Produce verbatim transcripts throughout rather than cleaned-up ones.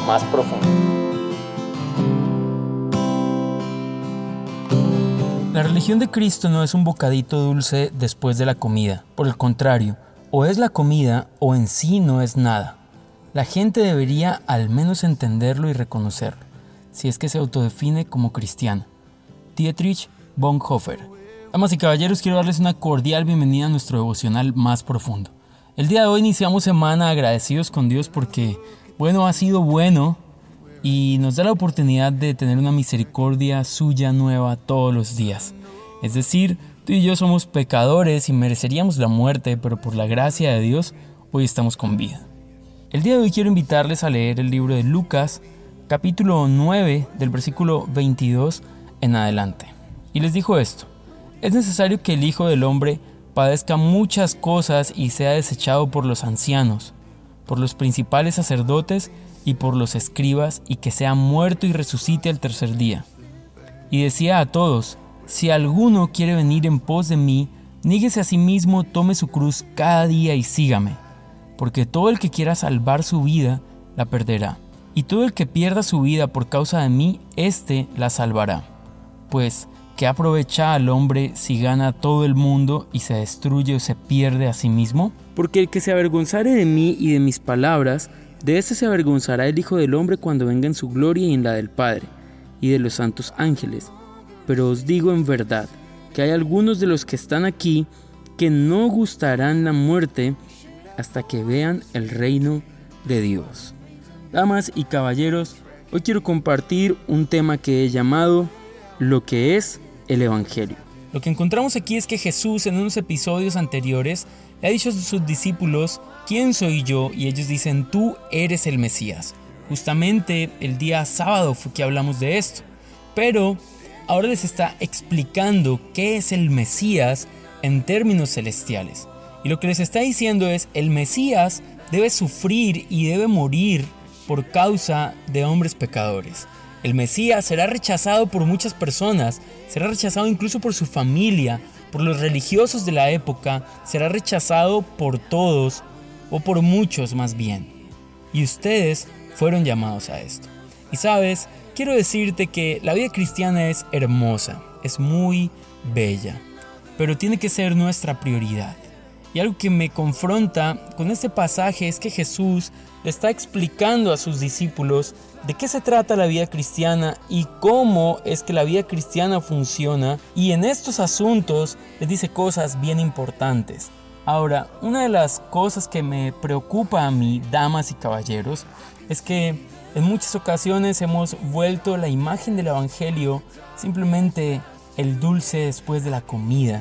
más profundo. La religión de Cristo no es un bocadito dulce después de la comida. Por el contrario, o es la comida o en sí no es nada. La gente debería al menos entenderlo y reconocerlo, si es que se autodefine como cristiana. Dietrich Bonhoeffer. Damas y caballeros, quiero darles una cordial bienvenida a nuestro devocional más profundo. El día de hoy iniciamos semana agradecidos con Dios porque, bueno, ha sido bueno y nos da la oportunidad de tener una misericordia suya nueva todos los días. Es decir, tú y yo somos pecadores y mereceríamos la muerte, pero por la gracia de Dios, hoy estamos con vida. El día de hoy quiero invitarles a leer el libro de Lucas, capítulo nueve, del versículo veintidós en adelante. Y les dijo esto: es necesario que el Hijo del Hombre padezca muchas cosas y sea desechado por los ancianos, por los principales sacerdotes y por los escribas, y que sea muerto y resucite al tercer día. Y decía a todos: si alguno quiere venir en pos de mí, níguese a sí mismo, tome su cruz cada día y sígame. Porque todo el que quiera salvar su vida, la perderá. Y todo el que pierda su vida por causa de mí, éste la salvará. Pues, ¿qué aprovecha al hombre si gana todo el mundo y se destruye o se pierde a sí mismo? Porque el que se avergonzare de mí y de mis palabras, de éste se avergonzará el Hijo del Hombre cuando venga en su gloria y en la del Padre, y de los santos ángeles. Pero os digo en verdad, que hay algunos de los que están aquí, que no gustarán la muerte, hasta que vean el reino de Dios. Damas y caballeros, hoy quiero compartir un tema que he llamado lo que es el Evangelio. Lo que encontramos aquí es que Jesús en unos episodios anteriores le ha dicho a sus discípulos: ¿quién soy yo? Y ellos dicen: tú eres el Mesías. Justamente el día sábado fue que hablamos de esto, pero ahora les está explicando qué es el Mesías en términos celestiales. Y lo que les está diciendo es: el Mesías debe sufrir y debe morir por causa de hombres pecadores. El Mesías será rechazado por muchas personas, será rechazado incluso por su familia, por los religiosos de la época, será rechazado por todos, o por muchos más bien. Y ustedes fueron llamados a esto. Y sabes, quiero decirte que la vida cristiana es hermosa, es muy bella, pero tiene que ser nuestra prioridad. Y algo que me confronta con este pasaje es que Jesús le está explicando a sus discípulos de qué se trata la vida cristiana y cómo es que la vida cristiana funciona, y en estos asuntos les dice cosas bien importantes. Ahora, una de las cosas que me preocupa a mí, damas y caballeros, es que en muchas ocasiones hemos vuelto la imagen del Evangelio simplemente el dulce después de la comida.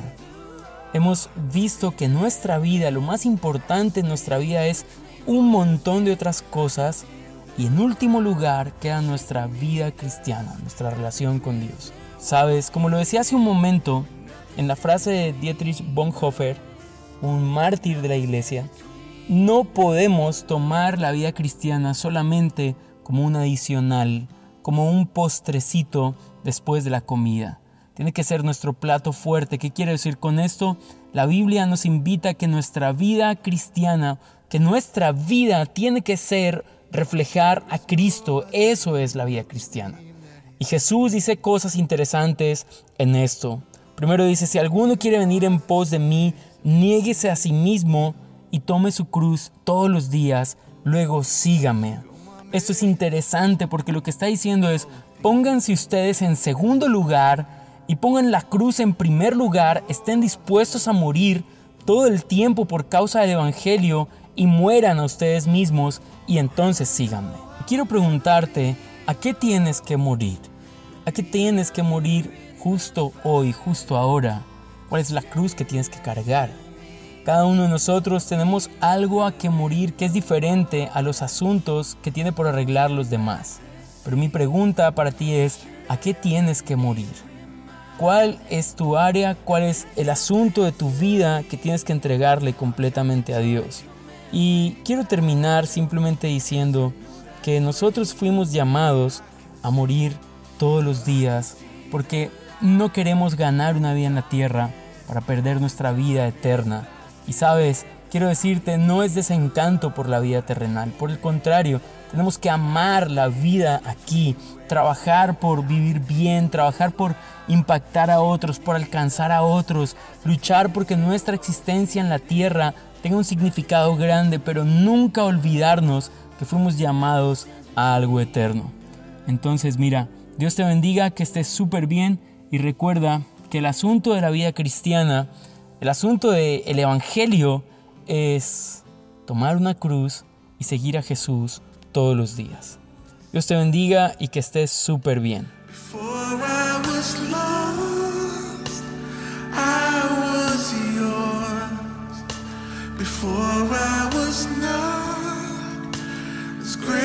Hemos visto que nuestra vida, lo más importante en nuestra vida es un montón de otras cosas, y en último lugar queda nuestra vida cristiana, nuestra relación con Dios. Sabes, como lo decía hace un momento, en la frase de Dietrich Bonhoeffer, un mártir de la iglesia, no podemos tomar la vida cristiana solamente como un adicional, como un postrecito después de la comida. Tiene que ser nuestro plato fuerte. ¿Qué quiere decir con esto? La Biblia nos invita a que nuestra vida cristiana, que nuestra vida tiene que ser reflejar a Cristo. Eso es la vida cristiana. Y Jesús dice cosas interesantes en esto. Primero dice: si alguno quiere venir en pos de mí, niéguese a sí mismo y tome su cruz todos los días, luego sígame. Esto es interesante porque lo que está diciendo es: pónganse ustedes en segundo lugar y pongan la cruz en primer lugar, estén dispuestos a morir todo el tiempo por causa del Evangelio y mueran a ustedes mismos, y entonces síganme. Y quiero preguntarte, ¿a qué tienes que morir? ¿A qué tienes que morir justo hoy, justo ahora? ¿Cuál es la cruz que tienes que cargar? Cada uno de nosotros tenemos algo a que morir que es diferente a los asuntos que tiene por arreglar los demás. Pero mi pregunta para ti es: ¿a qué tienes que morir? ¿Cuál es tu área? ¿Cuál es el asunto de tu vida que tienes que entregarle completamente a Dios? Y quiero terminar simplemente diciendo que nosotros fuimos llamados a morir todos los días porque no queremos ganar una vida en la tierra para perder nuestra vida eterna. Y sabes, quiero decirte, no es desencanto por la vida terrenal. Por el contrario, tenemos que amar la vida aquí, trabajar por vivir bien, trabajar por impactar a otros, por alcanzar a otros, luchar porque nuestra existencia en la tierra tenga un significado grande, pero nunca olvidarnos que fuimos llamados a algo eterno. Entonces, mira, Dios te bendiga, que estés súper bien y recuerda que el asunto de la vida cristiana, el asunto del evangelio es tomar una cruz y seguir a Jesús todos los días. Dios te bendiga y que estés súper bien. Before I was not as great.